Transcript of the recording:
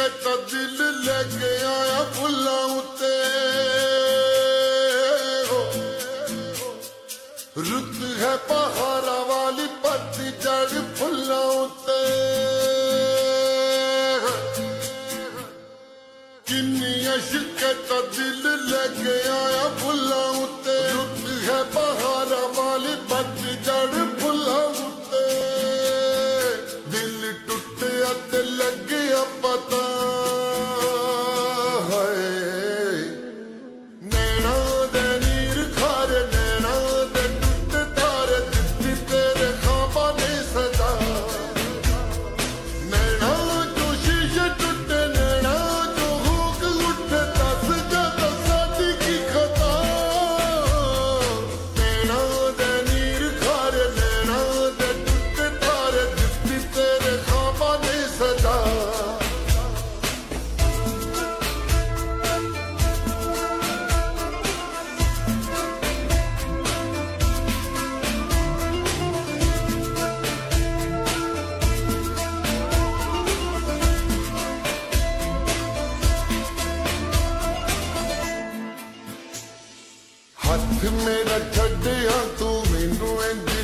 तो दिल लेके आया फुल्लां उत्ते रुत है पहाड़ा वाली पत्ती चढ़ फुल्लां उत्ते किन्नी अश्क तो दिल लेके आया फुल्लां उत्ते रुत है पहाड़ा वाली पत्ती चढ़ फुल्लां उत्ते दिल टुटिया ते लग्या पता हाथ मेरा छड्डिया तू मैनू इंज